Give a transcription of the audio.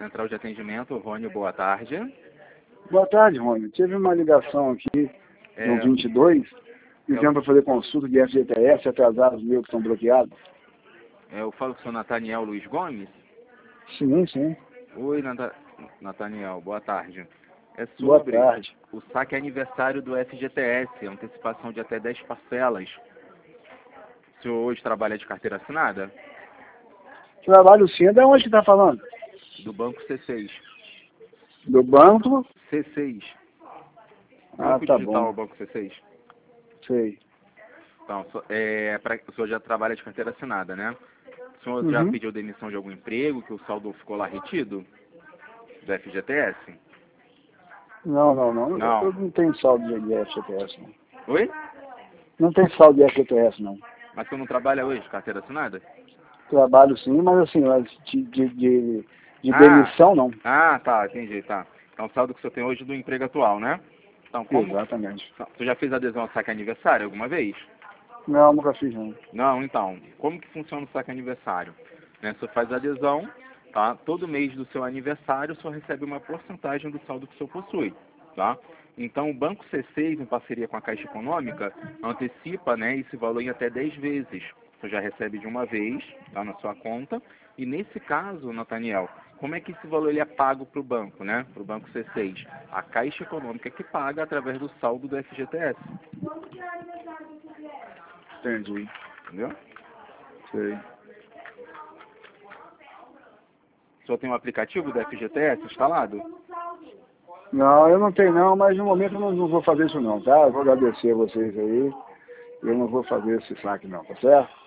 Central de Atendimento, Rony, boa tarde. Boa tarde, Rony. Tive uma ligação aqui no 22, dizendo para fazer consulta de FGTS, atrasados meus que estão bloqueados. Eu falo com o senhor Nathaniel Luiz Gomes? Sim, sim. Oi, Nathaniel, boa tarde. É Boa sobre tarde. o saque aniversário do FGTS, antecipação de até 10 parcelas. O senhor hoje trabalha de carteira assinada? Trabalho sim. De onde que está falando? Do Banco C6. Do banco? C6. Ah, Banco tá Digital, bom. Banco C6. Sei. Então, o senhor já trabalha de carteira assinada, né? O senhor já Uhum. pediu demissão de algum emprego, que o saldo ficou lá retido? Do FGTS? Não. Não. Eu não tenho saldo de FGTS, não. Oi? Não tem saldo de FGTS, não. Mas o senhor não trabalha hoje de carteira assinada? Trabalho sim, mas assim, de demissão, não. Ah, tá, entendi, tá. Então o saldo que o senhor tem hoje do emprego atual, né? Então, como... Exatamente. Você já fez adesão ao saque aniversário alguma vez? Não, nunca fiz, não. Não, então, como que funciona o saque aniversário? Né, o senhor faz adesão, tá? Todo mês do seu aniversário, o senhor recebe uma porcentagem do saldo que o senhor possui, tá? Então, o Banco C6, em parceria com a Caixa Econômica, antecipa, né, esse valor em até 10 vezes. Você já recebe de uma vez, tá, na sua conta. E nesse caso, Nathaniel, como é que esse valor ele é pago para o banco, né? Para o Banco C6? A Caixa Econômica que paga através do saldo do FGTS. Entendi. Entendeu? Sei. O senhor tem um aplicativo do FGTS instalado? Não, eu não tenho não, mas no momento eu não vou fazer isso não, tá? Eu vou agradecer a vocês aí. Eu não vou fazer esse saque não, tá certo?